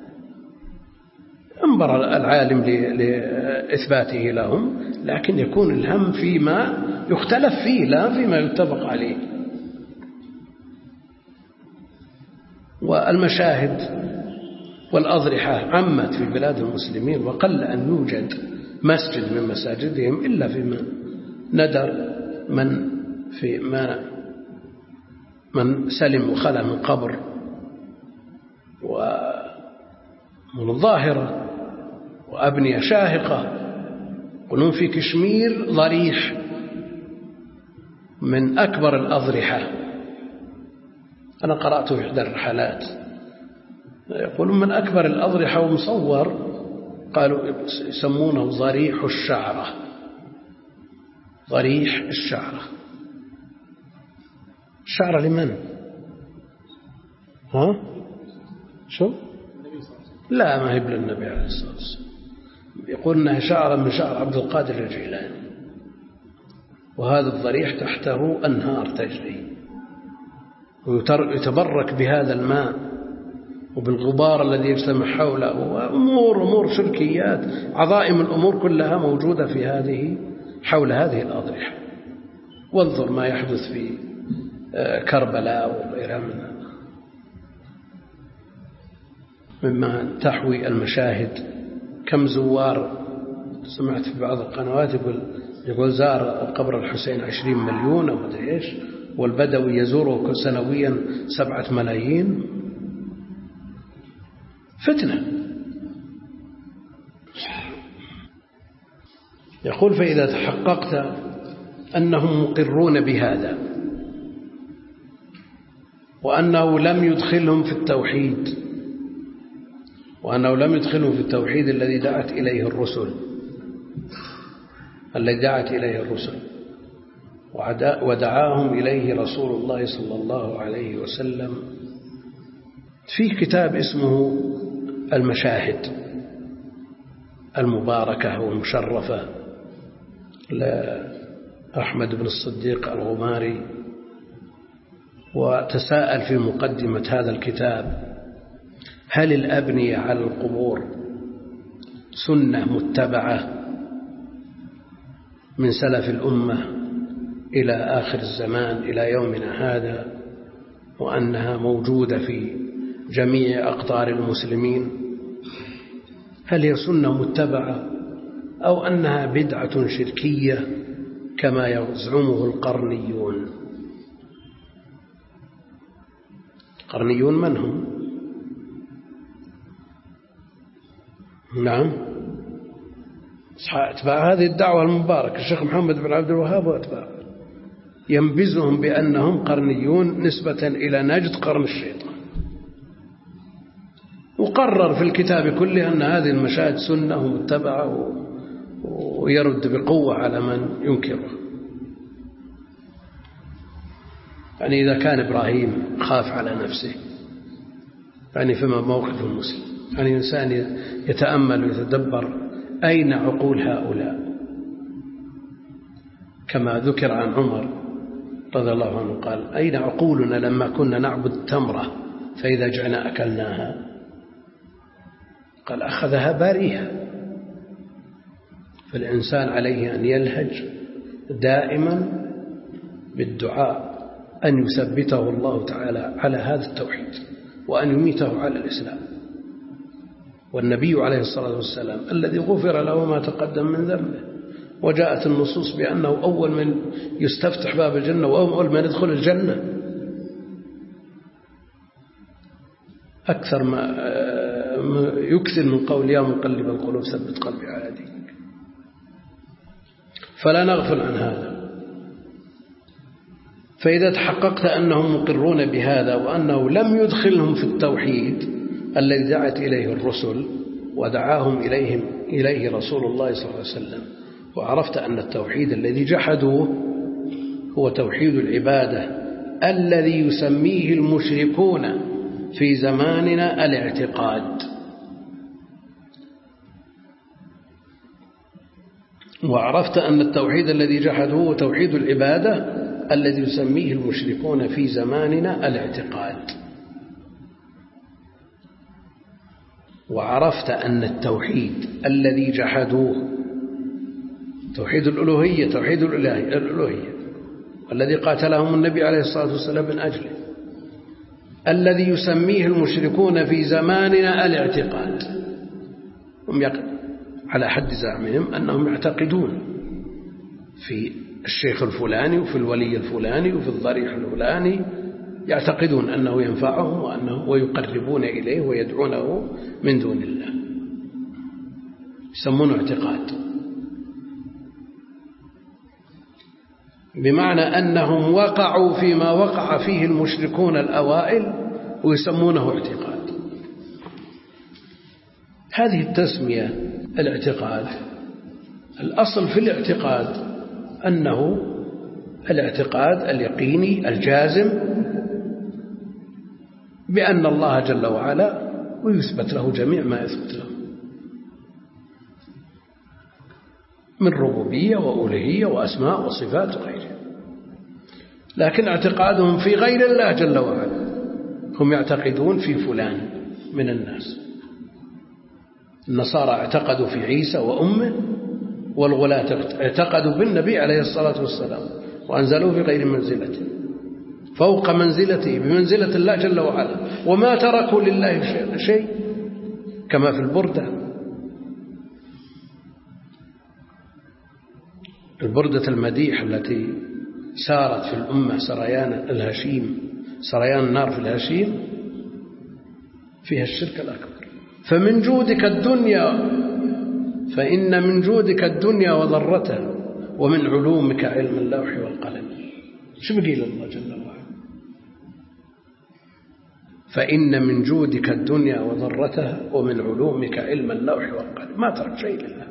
انبر العالم لإثباته لهم، لكن يكون الهم فيما يختلف فيه لا فيما يتفق عليه. والمشاهد والأضرحة عمت في بلاد المسلمين، وقل أن يوجد مسجد من مساجدهم إلا فيما ندر من سلم وخلى من قبر ومن الظاهرة وأبنية شاهقة. قلون في كشمير ضريح من أكبر الأضرحة، أنا قرأته في إحدى الرحلات، يقولون من أكبر الأضرحة ومصور، قالوا يسمونه ضريح الشعرة. ضريح الشعرة. الشعرة لمن؟ ها؟ شو؟ لا، ما هي للنبي عليه الصلاة والسلام. يقول أنها شعرة من شعر عبد القادر الجيلاني، وهذا الضريح تحته أنهار تجري، ويتبرك بهذا الماء وبالغبار الذي يجتمع حوله، وأمور شركيات. عظائم الأمور كلها موجودة في حول هذه الأضرحة. وانظر ما يحدث في كربلاء وغيرها مما تحوي المشاهد. كم زوار، سمعت في بعض القنوات يقول زار قبر الحسين 20 مليون أو مدري إيش، والبدوي يزوره سنويا 7 ملايين. فتنة. يقول فإذا تحققت أنهم مقرون بهذا وأنه لم يدخلهم في التوحيد الذي دعت إليه الرسل ودعاهم إليه رسول الله صلى الله عليه وسلم. في كتاب اسمه المشاهد المباركة والمشرفة لأحمد بن الصديق الغماري، وتساءل في مقدمة هذا الكتاب: هل الأبنية على القبور سنة متبعة من سلف الأمة إلى آخر الزمان إلى يومنا هذا، وأنها موجودة في جميع أقطار المسلمين؟ هل هي سنة متبعة أو أنها بدعة شركية كما يزعمه القرنيون؟ القرنيون من هم؟ نعم، أتباع هذه الدعوة المباركة الشيخ محمد بن عبد الوهاب وأتباعه ينبزهم بأنهم قرنيون نسبة إلى نجد قرن الشيطان، وقرر في الكتاب كله أن هذه المشاهد سنة ومتبعة، ويرد بقوة على من ينكره. يعني إذا كان إبراهيم خاف على نفسه، يعني فما موقف المسلم؟ يعني الإنسان يتأمل ويتدبر أين عقول هؤلاء؟ كما ذكر عن عمر رضي الله عنه قال: أين عقولنا لما كنا نعبد التمرة فإذا جعنا أكلناها؟ قال: أخذها باريها. فالإنسان عليه أن يلهج دائما بالدعاء أن يثبته الله تعالى على هذا التوحيد وأن يميته على الإسلام. والنبي عليه الصلاة والسلام الذي غفر له ما تقدم من ذنبه، وجاءت النصوص بأنه أول من يستفتح باب الجنة وأول من يدخل الجنة، أكثر ما يكثر من قول: يا مقلب القلوب ثبت قلبي على دينك. فلا نغفل عن هذا. فإذا تحققت أنهم مقرون بهذا وأنه لم يدخلهم في التوحيد الذي دعت إليه الرسل ودعاهم إليه رسول الله صلى الله عليه وسلم، وعرفت أن التوحيد الذي جحدوه هو توحيد العبادة الذي يسميه المشركون في زماننا الاعتقاد، وعرفت أن التوحيد الذي جحدوه هو توحيد العبادة الذي يسميه المشركون في زماننا الاعتقاد، وعرفت أن التوحيد الذي جحدوه توحيد الألوهية، توحيد الألوهية والذي قاتلهم النبي عليه الصلاة والسلام من أجله، الذي يسميه المشركون في زماننا الاعتقاد. هم على حد زعمهم أنهم يعتقدون في الشيخ الفلاني وفي الولي الفلاني وفي الضريح الفلاني، يعتقدون أنه ينفعهم ويقربون إليه ويدعونه من دون الله، يسمونه اعتقاد، بمعنى أنهم وقعوا فيما وقع فيه المشركون الأوائل ويسمونه اعتقاد. هذه التسمية الاعتقاد، الأصل في الاعتقاد أنه الاعتقاد اليقيني الجازم بأن الله جل وعلا ويثبت له جميع ما يثبت له من ربوبية وألوهية وأسماء وصفات وغيرها. لكن اعتقادهم في غير الله جل وعلا، هم يعتقدون في فلان من الناس. النصارى اعتقدوا في عيسى وأمه، والغلاة اعتقدوا بالنبي عليه الصلاة والسلام وأنزلوه في غير منزلته، فوق منزلته بمنزلة الله جل وعلا، وما تركوا لله شيء، كما في البردة المديح التي سارت في الأمة سريان النار في الهشيم، فيها الشرك الأكبر. فإن من جودك الدنيا وضرتها، ومن علومك علم اللوح والقلم. شو بقي الله جل وعلا؟ فإن من جودك الدنيا وضرتها، ومن علومك علم اللوح والقلم. ما ترك شيء لله.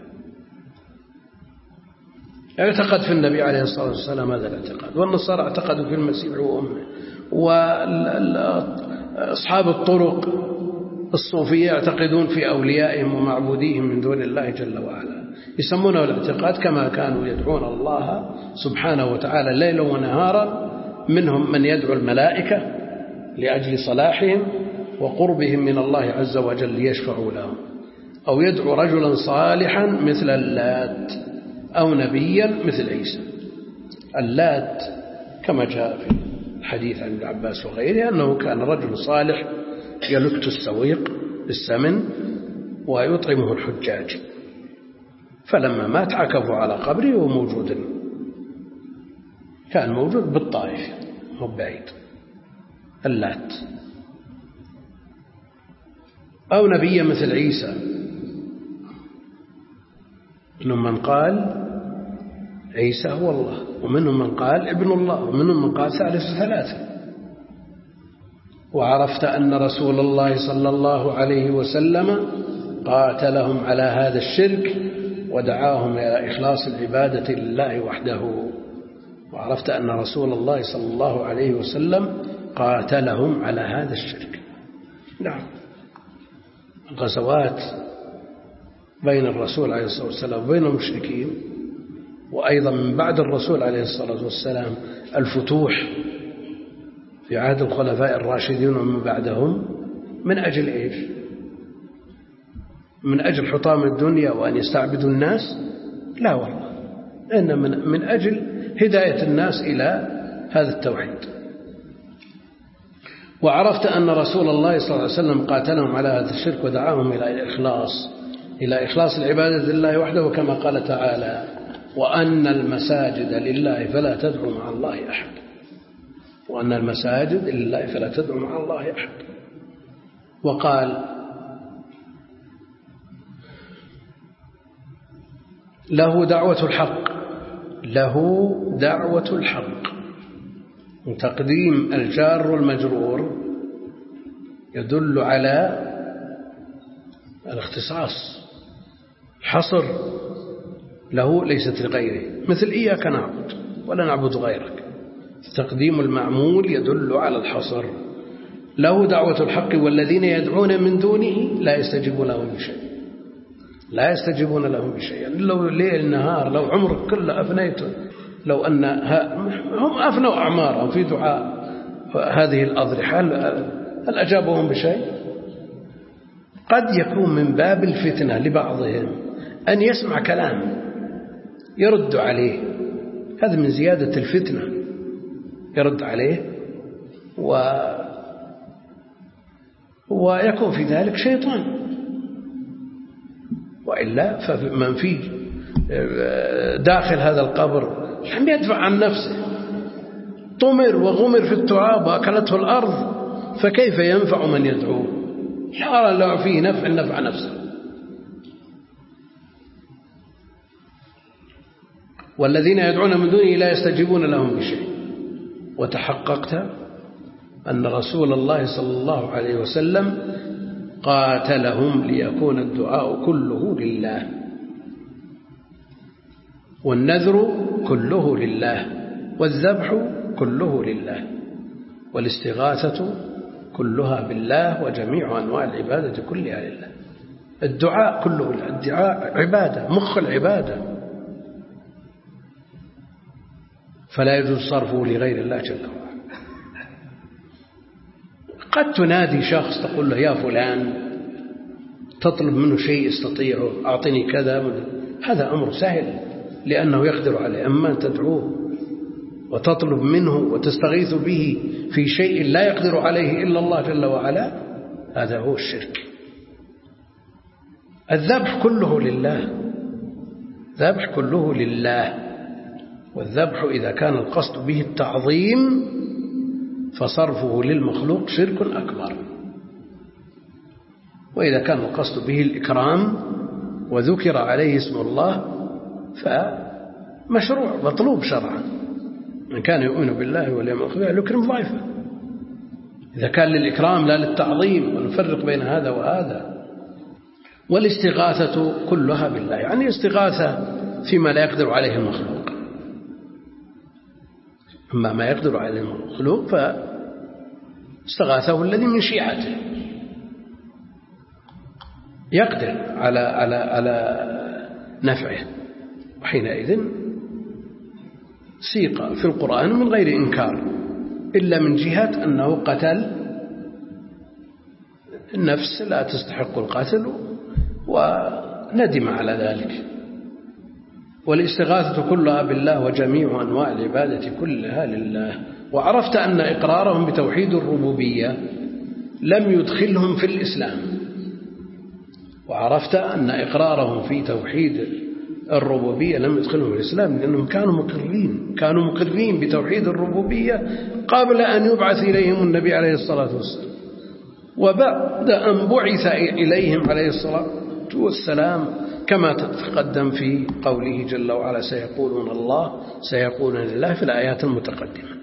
اعتقد في النبي عليه الصلاة والسلام هذا الاعتقاد، والنصارى اعتقدوا في المسيح وأمه، وأصحاب الطرق الصوفية يعتقدون في أوليائهم ومعبوديهم من دون الله جل وعلا، يسمونه الاعتقاد، كما كانوا يدعون الله سبحانه وتعالى ليلا ونهارا. منهم من يدعو الملائكة لأجل صلاحهم وقربهم من الله عز وجل ليشفعوا لهم، أو يدعو رجلا صالحا مثل اللات، أو نبيا مثل عيسى. اللات كما جاء في الحديث عن ابن عباس وغيره أنه كان رجل صالح يلت السويق بالسمن ويطعمه الحجاج، فلما مات عكفوا على قبره وموجود، كان موجود بالطائف مو بعيد، اللات. أو نبيا مثل عيسى، منهم من قال عيسى هو الله، ومنهم من قال ابن الله، ومنهم من قال ثالث ثلاثة. وعرفت أن رسول الله صلى الله عليه وسلم قاتلهم على هذا الشرك ودعاهم إلى إخلاص العبادة لله وحده. وعرفت أن رسول الله صلى الله عليه وسلم قاتلهم على هذا الشرك. نعم، الغزوات بين الرسول عليه الصلاة والسلام وبين المشركين، وأيضا من بعد الرسول عليه الصلاة والسلام الفتوح في عهد الخلفاء الراشدين ومن بعدهم، من أجل إيش؟ من أجل حطام الدنيا وأن يستعبدوا الناس؟ لا والله، إن من أجل هداية الناس إلى هذا التوحيد. وعرفت أن رسول الله صلى الله عليه وسلم قاتلهم على هذا الشرك ودعاهم إلى إخلاص العبادة لله وحده، كما قال تعالى: وأن المساجد لله فلا تدعوا مع الله أحد. وأن المساجد لله فلا تدعوا مع الله أحد. وقال: له دعوة الحق، له دعوة الحق. وتقديم الجار والمجرور يدل على الاختصاص، حصر له ليست لغيره، مثل إياك نعبد ولا نعبد غيرك. تقديم المعمول يدل على الحصر. له دعوة الحق والذين يدعون من دونه لا يستجيبون لهم بشيء، لا يستجيبون لهم بشيء. لو ليل نهار، لو عمرك كله أفنيته، لو أن هم أفنوا أعمارهم في دعاء هذه الأضرحة، هل أجابهم بشيء؟ قد يكون من باب الفتنة لبعضهم أن يسمع كلام يرد عليه، هذا من زيادة الفتنة، يرد عليه ويكون في ذلك شيطان. وإلا فمن في داخل هذا القبر لم يدفع عن نفسه، طمر وغمر في التراب وأكلته الأرض، فكيف ينفع من يدعوه؟ لا لا فيه نفع نفسه. والذين يدعون من دونه لا يستجيبون لهم بشيء. وتحققت أن رسول الله صلى الله عليه وسلم قاتلهم ليكون الدعاء كله لله، والنذر كله لله، والذبح كله لله، والاستغاثة كلها بالله، وجميع أنواع العبادة كلها لله. الدعاء كله لله، الدعاء عبادة، مخ العبادة، فلا يجوز صرفه لغير الله جل وعلا. قد تنادي شخص تقول له: يا فلان، تطلب منه شيء يستطيعه، أعطني كذا، هذا أمر سهل لأنه يقدر عليه. أما أن تدعوه وتطلب منه وتستغيث به في شيء لا يقدر عليه إلا الله جل وعلا، هذا هو الشرك. الذبح كله لله، الذبح كله لله. والذبح إذا كان القصد به التعظيم فصرفه للمخلوق شرك أكبر، وإذا كان القصد به الإكرام وذكر عليه اسم الله فمشروع مطلوب شرعا. من كان يؤمن بالله واليوم الآخر يكرم ضيفه. إذا كان للإكرام لا للتعظيم، ونفرق بين هذا وهذا. والاستغاثة كلها بالله، يعني استغاثة فيما لا يقدر عليه المخلوق. أما ما يقدر عليه المخلوق فاستغاثه الذي من شيعته يقدر على نفعه، وحينئذ سيق في القرآن من غير إنكار، إلا من جهة أنه قتل النفس لا تستحق القتل وندم على ذلك. والاستغاثة كلها بالله، وجميع أنواع العبادة كلها لله. وعرفت أن إقرارهم بتوحيد الربوبية لم يدخلهم في الإسلام. وعرفت أن إقرارهم في توحيد الربوبية لم يدخلهم في الإسلام، لأنهم كانوا مقرين بتوحيد الربوبية قبل أن يبعث إليهم النبي عليه الصلاة والسلام. وبعد أن بعث إليهم عليه الصلاة والسلام كما تقدم في قوله جل وعلا سيقولون لله في الآيات المتقدمة.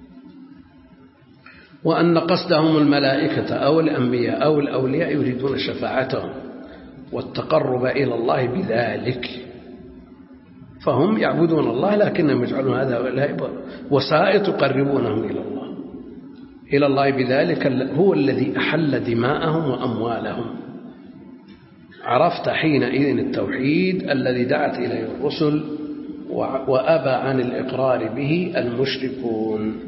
وأن قصدهم الملائكة أو الأنبياء أو الأولياء يريدون شفاعتهم والتقرب إلى الله بذلك، فهم يعبدون الله لكنهم يجعلون هذا وسائط يقربونهم إلى الله بذلك هو الذي أحل دماءهم وأموالهم. عرفت حينئذ التوحيد الذي دعت إليه الرسل وأبى عن الإقرار به المشركون.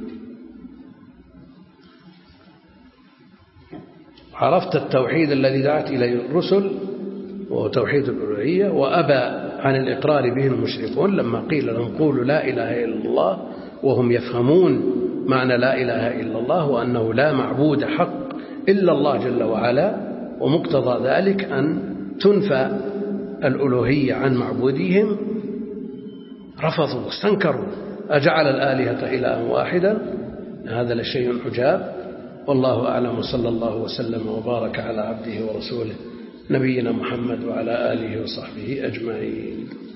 عرفت التوحيد الذي دعت إليه الرسل وهو توحيد الألوهية، وأبى عن الإقرار به المشركون لما قيل لهم قولوا لا إله إلا الله، وهم يفهمون معنى لا إله إلا الله وأنه لا معبود حق إلا الله جل وعلا، ومقتضى ذلك أن تنفى الألوهية عن معبودهم. رفضوا واستنكروا أجعل الآلهة إلها واحدا، هذا لشيء عجاب. والله أعلم، وصلى الله وسلم وبارك على عبده ورسوله نبينا محمد وعلى آله وصحبه أجمعين.